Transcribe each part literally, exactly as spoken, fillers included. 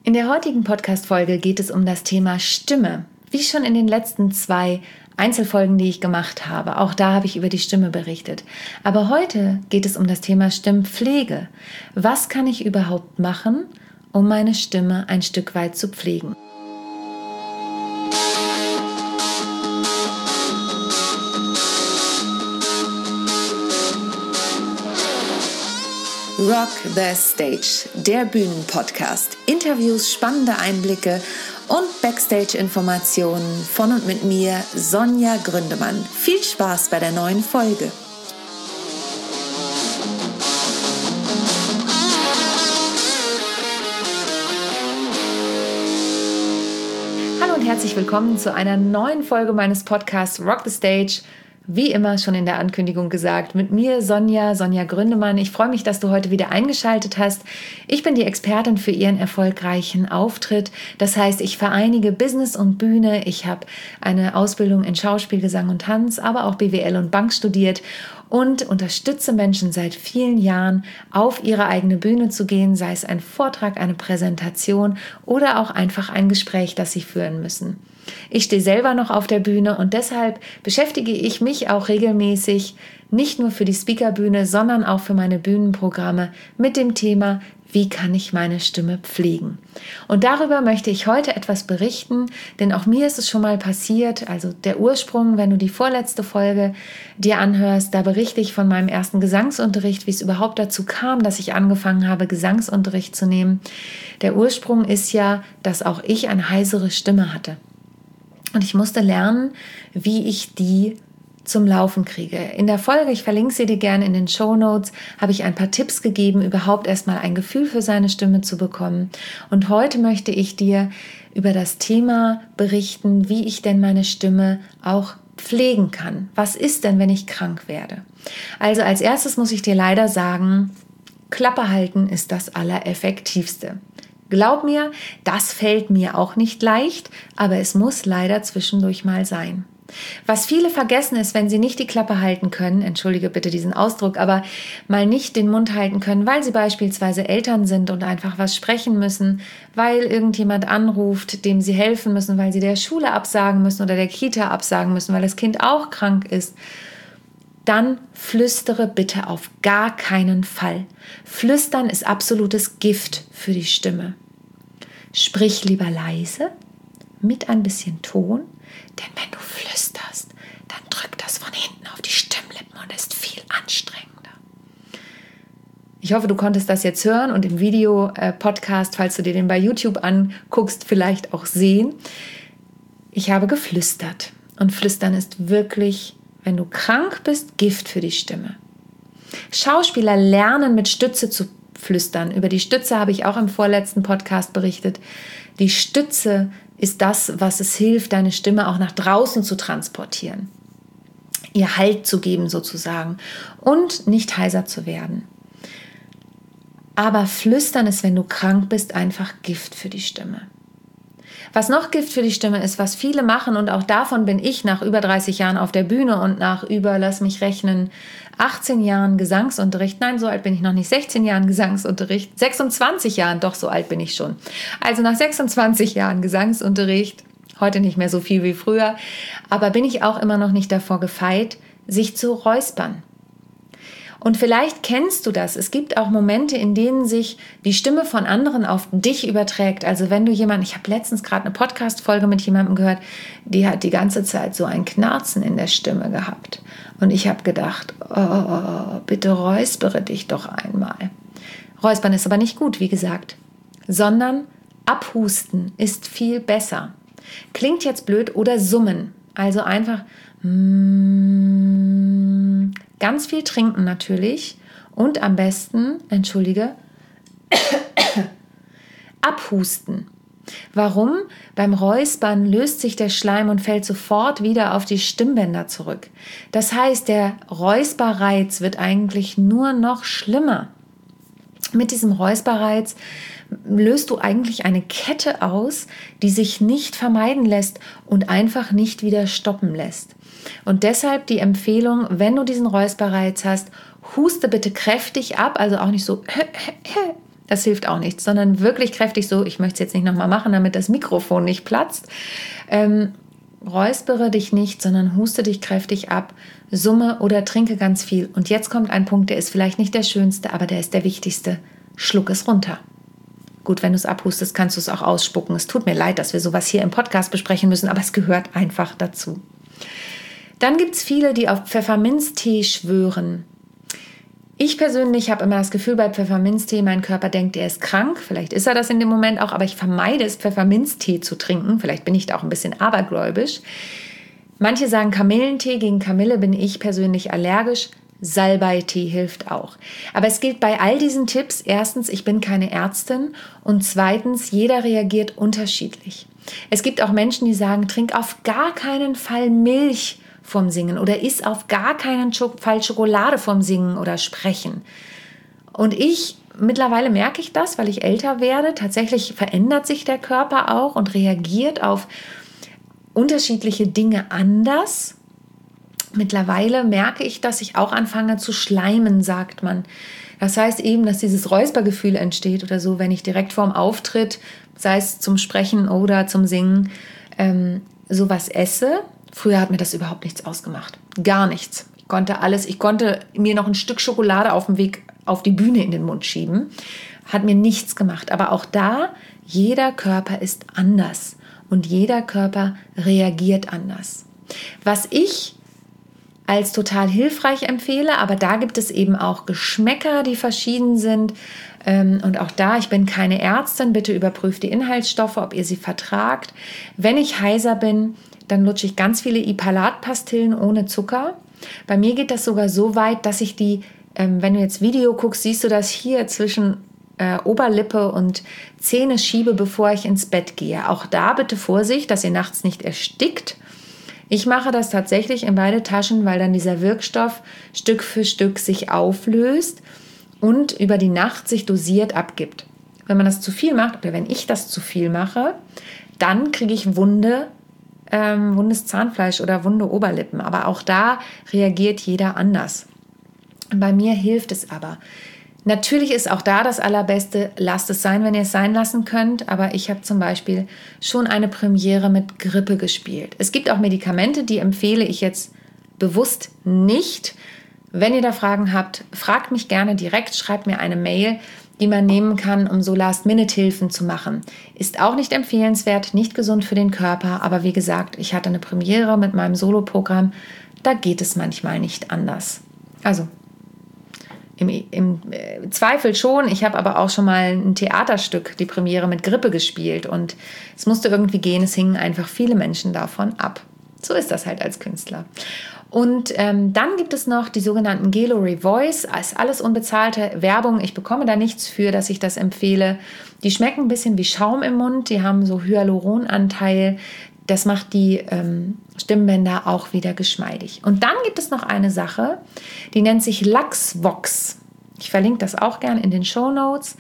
In der heutigen Podcast-Folge geht es um das Thema Stimme. Wie schon in den letzten zwei Einzelfolgen, die ich gemacht habe. Auch da habe ich über die Stimme berichtet. Aber heute geht es um das Thema Stimmpflege. Was kann ich überhaupt machen, um meine Stimme ein Stück weit zu pflegen? Rock the Stage, der Bühnenpodcast. Interviews, spannende Einblicke und Backstage-Informationen von und mit mir, Sonja Gründemann. Viel Spaß bei der neuen Folge. Hallo und herzlich willkommen zu einer neuen Folge meines Podcasts Rock the Stage. Wie immer schon in der Ankündigung gesagt, mit mir Sonja, Sonja Gründemann. Ich freue mich, dass du heute wieder eingeschaltet hast. Ich bin die Expertin für ihren erfolgreichen Auftritt. Das heißt, ich vereinige Business und Bühne. Ich habe eine Ausbildung in Schauspiel, Gesang und Tanz, aber auch B W L und Bank studiert und unterstütze Menschen seit vielen Jahren, auf ihre eigene Bühne zu gehen, sei es ein Vortrag, eine Präsentation oder auch einfach ein Gespräch, das sie führen müssen. Ich stehe selber noch auf der Bühne und deshalb beschäftige ich mich auch regelmäßig, nicht nur für die Speakerbühne, sondern auch für meine Bühnenprogramme mit dem Thema, wie kann ich meine Stimme pflegen? Und darüber möchte ich heute etwas berichten, denn auch mir ist es schon mal passiert, also der Ursprung, wenn du die vorletzte Folge dir anhörst, da berichte ich von meinem ersten Gesangsunterricht, wie es überhaupt dazu kam, dass ich angefangen habe, Gesangsunterricht zu nehmen. Der Ursprung ist ja, dass auch ich eine heisere Stimme hatte. Und ich musste lernen, wie ich die zum Laufen kriege. In der Folge, ich verlinke sie dir gerne in den Shownotes, habe ich ein paar Tipps gegeben, überhaupt erstmal ein Gefühl für seine Stimme zu bekommen. Und heute möchte ich dir über das Thema berichten, wie ich denn meine Stimme auch pflegen kann. Was ist denn, wenn ich krank werde? Also als erstes muss ich dir leider sagen, Klappe halten ist das Allereffektivste. Glaub mir, das fällt mir auch nicht leicht, aber es muss leider zwischendurch mal sein. Was viele vergessen ist, wenn sie nicht die Klappe halten können, entschuldige bitte diesen Ausdruck, aber mal nicht den Mund halten können, weil sie beispielsweise Eltern sind und einfach was sprechen müssen, weil irgendjemand anruft, dem sie helfen müssen, weil sie der Schule absagen müssen oder der Kita absagen müssen, weil das Kind auch krank ist. Dann flüstere bitte auf gar keinen Fall. Flüstern ist absolutes Gift für die Stimme. Sprich lieber leise, mit ein bisschen Ton, denn wenn du flüsterst, dann drückt das von hinten auf die Stimmlippen und ist viel anstrengender. Ich hoffe, du konntest das jetzt hören und im Video-Podcast, falls du dir den bei YouTube anguckst, vielleicht auch sehen. Ich habe geflüstert und Flüstern ist wirklich, wenn du krank bist, Gift für die Stimme. Schauspieler lernen mit Stütze zu flüstern. Über die Stütze habe ich auch im vorletzten Podcast berichtet. Die Stütze ist das, was es hilft, deine Stimme auch nach draußen zu transportieren. Ihr Halt zu geben sozusagen und nicht heiser zu werden. Aber Flüstern ist, wenn du krank bist, einfach Gift für die Stimme. Was noch Gift für die Stimme ist, was viele machen, und auch davon bin ich nach über dreißig Jahren auf der Bühne und nach über, lass mich rechnen, achtzehn Jahren Gesangsunterricht, nein, so alt bin ich noch nicht, sechzehn Jahren Gesangsunterricht, sechsundzwanzig Jahren, doch so alt bin ich schon. Also nach sechsundzwanzig Jahren Gesangsunterricht, heute nicht mehr so viel wie früher, aber bin ich auch immer noch nicht davor gefeit, sich zu räuspern. Und vielleicht kennst du das. Es gibt auch Momente, in denen sich die Stimme von anderen auf dich überträgt. Also wenn du jemanden, ich habe letztens gerade eine Podcast-Folge mit jemandem gehört, die hat die ganze Zeit so ein Knarzen in der Stimme gehabt. Und ich habe gedacht, oh, bitte räuspere dich doch einmal. Räuspern ist aber nicht gut, wie gesagt, sondern abhusten ist viel besser. Klingt jetzt blöd oder summen. Also einfach mm, ganz viel trinken natürlich und am besten, entschuldige, abhusten. Warum? Beim Räuspern löst sich der Schleim und fällt sofort wieder auf die Stimmbänder zurück. Das heißt, der Räusperreiz wird eigentlich nur noch schlimmer. Mit diesem Räusperreiz löst du eigentlich eine Kette aus, die sich nicht vermeiden lässt und einfach nicht wieder stoppen lässt. Und deshalb die Empfehlung, wenn du diesen Räusperreiz hast, huste bitte kräftig ab, also auch nicht so, Das hilft auch nichts, sondern wirklich kräftig so, ich möchte es jetzt nicht nochmal machen, damit das Mikrofon nicht platzt. Ähm, räuspere dich nicht, sondern huste dich kräftig ab, summe oder trinke ganz viel. Und jetzt kommt ein Punkt, der ist vielleicht nicht der schönste, aber der ist der wichtigste. Schluck es runter. Gut, wenn du es abhustest, kannst du es auch ausspucken. Es tut mir leid, dass wir sowas hier im Podcast besprechen müssen, aber es gehört einfach dazu. Dann gibt es viele, die auf Pfefferminztee schwören. Ich persönlich habe immer das Gefühl bei Pfefferminztee, mein Körper denkt, er ist krank. Vielleicht ist er das in dem Moment auch, aber ich vermeide es, Pfefferminztee zu trinken. Vielleicht bin ich da auch ein bisschen abergläubisch. Manche sagen Kamillentee, gegen Kamille bin ich persönlich allergisch. Salbeitee hilft auch. Aber es gilt bei all diesen Tipps, erstens, ich bin keine Ärztin und zweitens, jeder reagiert unterschiedlich. Es gibt auch Menschen, die sagen, trink auf gar keinen Fall Milch vom Singen oder iss auf gar keinen Fall Schokolade vom Singen oder Sprechen. Und ich, mittlerweile merke ich das, weil ich älter werde, tatsächlich verändert sich der Körper auch und reagiert auf unterschiedliche Dinge anders. Mittlerweile merke ich, dass ich auch anfange zu schleimen, sagt man. Das heißt eben, dass dieses Räuspergefühl entsteht oder so, wenn ich direkt vorm Auftritt, sei es zum Sprechen oder zum Singen, ähm, sowas esse. Früher hat mir das überhaupt nichts ausgemacht. Gar nichts. Ich konnte alles, ich konnte mir noch ein Stück Schokolade auf dem Weg auf die Bühne in den Mund schieben. Hat mir nichts gemacht. Aber auch da, jeder Körper ist anders und jeder Körper reagiert anders. Was ich als total hilfreich empfehle, aber da gibt es eben auch Geschmäcker, die verschieden sind. Und auch da, ich bin keine Ärztin, bitte überprüft die Inhaltsstoffe, ob ihr sie vertragt. Wenn ich heiser bin, dann lutsche ich ganz viele Ipalat-Pastillen ohne Zucker. Bei mir geht das sogar so weit, dass ich die, ähm, wenn du jetzt Video guckst, siehst du das hier zwischen äh, Oberlippe und Zähne schiebe, bevor ich ins Bett gehe. Auch da bitte Vorsicht, dass ihr nachts nicht erstickt. Ich mache das tatsächlich in beide Taschen, weil dann dieser Wirkstoff Stück für Stück sich auflöst und über die Nacht sich dosiert abgibt. Wenn man das zu viel macht oder wenn ich das zu viel mache, dann kriege ich wunde Ähm, wundes Zahnfleisch oder wunde Oberlippen. Aber auch da reagiert jeder anders. Bei mir hilft es aber. Natürlich ist auch da das Allerbeste, lasst es sein, wenn ihr es sein lassen könnt. Aber ich habe zum Beispiel schon eine Premiere mit Grippe gespielt. Es gibt auch Medikamente, die empfehle ich jetzt bewusst nicht. Wenn ihr da Fragen habt, fragt mich gerne direkt, schreibt mir eine Mail, die man nehmen kann, um so Last-Minute-Hilfen zu machen. Ist auch nicht empfehlenswert, nicht gesund für den Körper, aber wie gesagt, ich hatte eine Premiere mit meinem Soloprogramm, da geht es manchmal nicht anders. Also im, im äh, Zweifel schon, ich habe aber auch schon mal ein Theaterstück, die Premiere mit Grippe gespielt und es musste irgendwie gehen, es hingen einfach viele Menschen davon ab. So ist das halt als Künstler. Und ähm, dann gibt es noch die sogenannten Gelo Revoice, ist alles unbezahlte Werbung. Ich bekomme da nichts für, dass ich das empfehle. Die schmecken ein bisschen wie Schaum im Mund, die haben so Hyaluronanteil. Das macht die ähm, Stimmbänder auch wieder geschmeidig. Und dann gibt es noch eine Sache, die nennt sich Luxvox. Ich verlinke das auch gern in den Shownotes.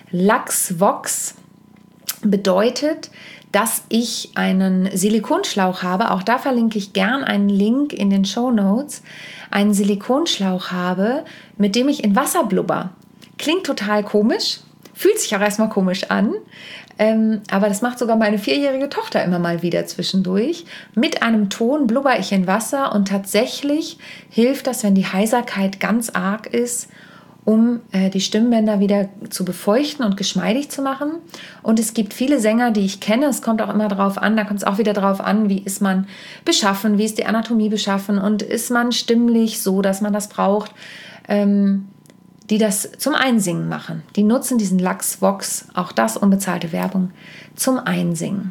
Luxvox bedeutet, dass ich einen Silikonschlauch habe, auch da verlinke ich gern einen Link in den Shownotes, einen Silikonschlauch habe, mit dem ich in Wasser blubber. Klingt total komisch, fühlt sich auch erstmal komisch an, ähm, aber das macht sogar meine vierjährige Tochter immer mal wieder zwischendurch. Mit einem Ton blubber ich in Wasser und tatsächlich hilft das, wenn die Heiserkeit ganz arg ist, um äh, die Stimmbänder wieder zu befeuchten und geschmeidig zu machen. Und es gibt viele Sänger, die ich kenne, es kommt auch immer drauf an, da kommt es auch wieder drauf an, wie ist man beschaffen, wie ist die Anatomie beschaffen und ist man stimmlich so, dass man das braucht, ähm, die das zum Einsingen machen. Die nutzen diesen Luxvox, auch das unbezahlte Werbung, zum Einsingen.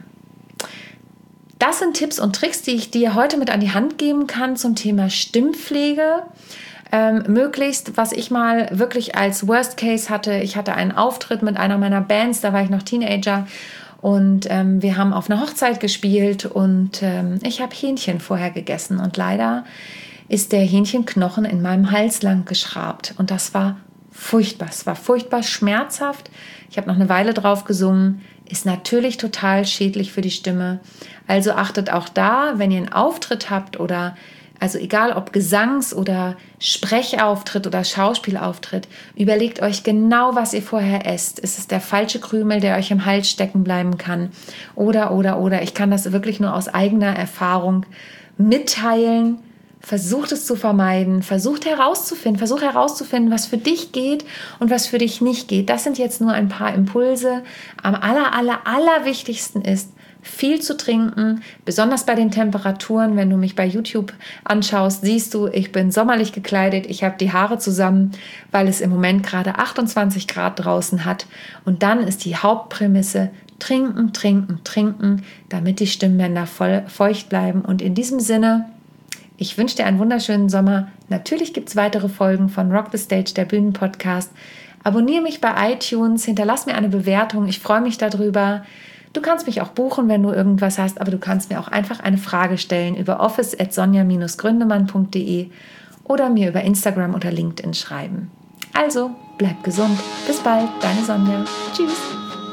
Das sind Tipps und Tricks, die ich dir heute mit an die Hand geben kann zum Thema Stimmpflege. Ähm, möglichst, was ich mal wirklich als Worst Case hatte, ich hatte einen Auftritt mit einer meiner Bands, da war ich noch Teenager und ähm, wir haben auf einer Hochzeit gespielt und ähm, ich habe Hähnchen vorher gegessen und leider ist der Hähnchenknochen in meinem Hals lang geschrabt und das war furchtbar, es war furchtbar schmerzhaft, ich habe noch eine Weile drauf gesungen, ist natürlich total schädlich für die Stimme, also achtet auch da, wenn ihr einen Auftritt habt oder Also egal ob Gesangs- oder Sprechauftritt oder Schauspielauftritt, überlegt euch genau, was ihr vorher esst. Ist es der falsche Krümel, der euch im Hals stecken bleiben kann? Oder, oder, oder. Ich kann das wirklich nur aus eigener Erfahrung mitteilen. Versucht es zu vermeiden, versucht herauszufinden, versucht herauszufinden, was für dich geht und was für dich nicht geht. Das sind jetzt nur ein paar Impulse. Am aller, aller, aller wichtigsten ist, viel zu trinken, besonders bei den Temperaturen. Wenn du mich bei YouTube anschaust, siehst du, ich bin sommerlich gekleidet, ich habe die Haare zusammen, weil es im Moment gerade achtundzwanzig Grad draußen hat. Und dann ist die Hauptprämisse, trinken, trinken, trinken, damit die Stimmbänder voll feucht bleiben. Und in diesem Sinne, ich wünsche dir einen wunderschönen Sommer. Natürlich gibt es weitere Folgen von Rock the Stage, der Bühnenpodcast. Abonniere mich bei iTunes, hinterlass mir eine Bewertung, ich freue mich darüber. Du kannst mich auch buchen, wenn du irgendwas hast, aber du kannst mir auch einfach eine Frage stellen über office at sonja dash gründemann punkt de oder mir über Instagram oder LinkedIn schreiben. Also, bleib gesund. Bis bald, deine Sonja. Tschüss.